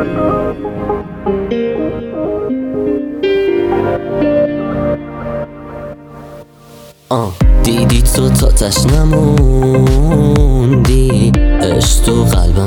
دیدی تو تا تش نموندی، عشق تو قلبم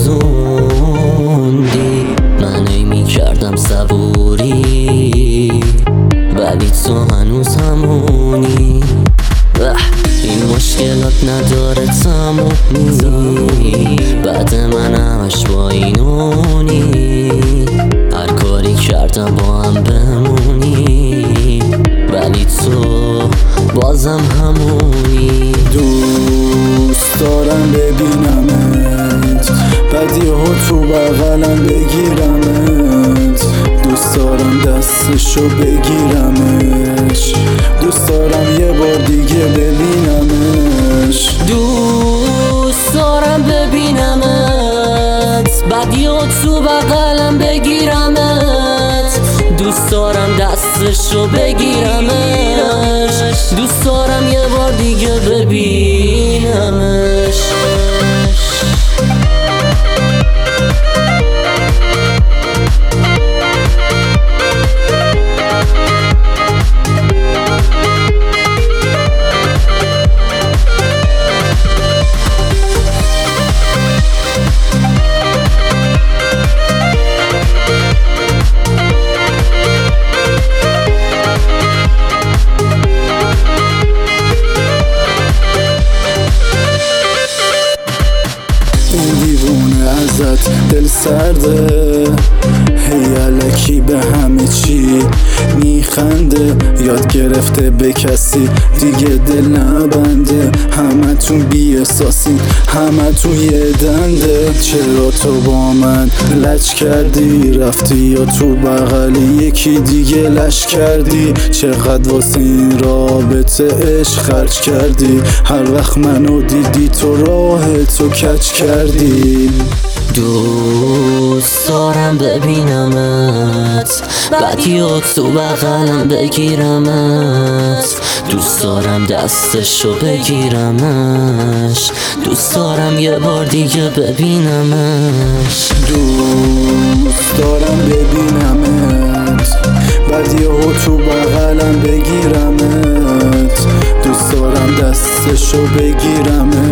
سوزوندی. من ای میکردم صبوری ولی تو هنوز همونی. این مشکلات نداره تمومی، بعد من همش با اینونی. هر کاری کردم با هم بمونی ولی تو بازم همونی. دوست دارم ببینمت، بعد یهو تو بغلم بگیرمت. دوست دارم دستشو بگیرمش، دوست دارم یه بار دیگه ببینمش. دوست دارم ببینمت، بعد یهو تو بغلم بگیرمت. دوست دارم دستشو بگیرمش، دوست دارم یه بار دیگه ببینمش. ازت دل سرده، هی الکی به همه چی میخنده. یاد گرفته به کسی دیگه دل نبنده. همه تون بی احساسین، همه تون یه دنده. چرا تو با من لج کردی، رفتی یا تو بغلی یکی دیگه لش کردی؟ چقدر واسه این رابطه عشق خرج کردی؟ هر وقت منو دیدی تو راه تو کج کردی. دوست دارم ببینمت، بعد یا تو بغلم بگیرمت. دوست دارم دستشو بگیرمش، دوست دارم یه بار دیگه ببینمش. دوست دارم ببینمت، بعد یهو تو بغلم بگیرمت. دوست دارم دستشو بگیرمت،